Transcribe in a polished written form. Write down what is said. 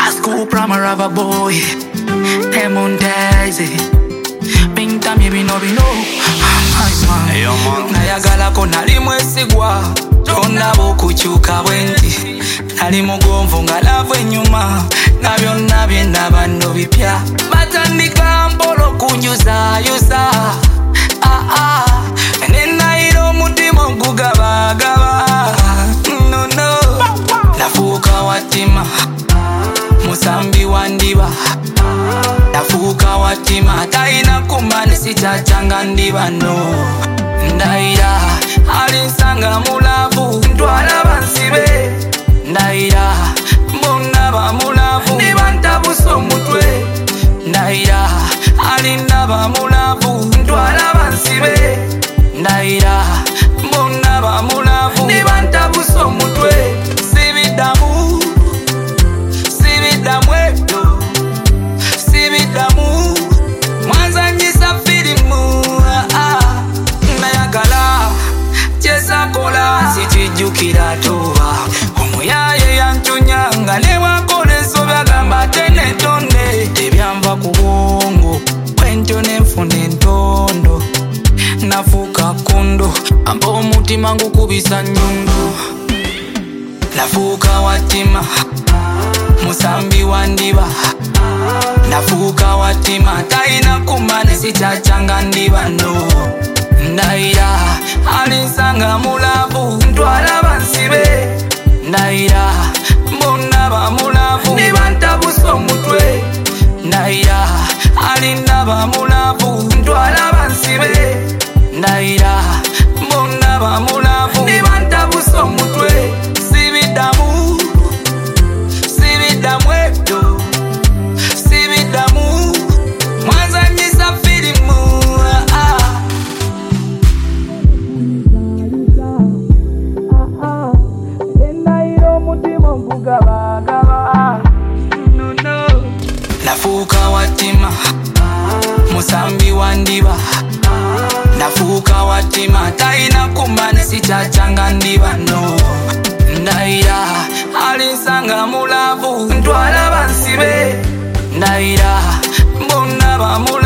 school primer of a boy. Lemon Daisy. Bing time you be no. Hey, yo, man. Nayagala ko nali mwesigwa. Tonna bokuchuka bwenti. Nali mugonvu nga lavu enyuma. Na byonna byenda bano bipya. Batandika mpolo kunjuza yuza. Nenaira omutima ogugabagaba. No. Nafuuka watima musambi wandiba. Nafuuka watima talina kumani sikyacanga ndiba no. Ndaira alinsanga mulavu ntwala bansibe. Ndaira bonna bamulavu ndiba ntabusa omutwe. Ndaira alindaba mulavu ntwala bansibe. Ndaira bonna bamulavu ndiba ntabusa omutwe. Sibidamu ebyo sibidamu mwanzanyisa firimu. Nayagala kyesakola sikijjukira tuba. Omuyaye yantunyanga newakola ensobi agamba tenetonde. Tebyanva ku bwongo bwentyo nenfuna entondo. Nafuuka kondo amba omutima ngukubisa nyundo. Nafuuka watima musambi wandiba. Nafuuka watima talina kumani sikyacanga ndiba no. Ndaira alinsanga mulavu ntwala bansibe. Ndaira bonna bamulavu ndiba ntabusa omutwe. Ndaira alindaba mulavu ntwala bansibe. Ndaira bonna bamulavu ndiba ntabusa omutwe. Sibidamu ebyo sibidamu mwanzanyisa firimu. Nenaira omutima ogugabagaba. No. Nafuuka watima musambi wandiba. Nafuuka watima talina kumani sikyacanga ndiba no. Ndaira alinsanga mulavu ntwala bansibe. Ndaira bonna bamulavu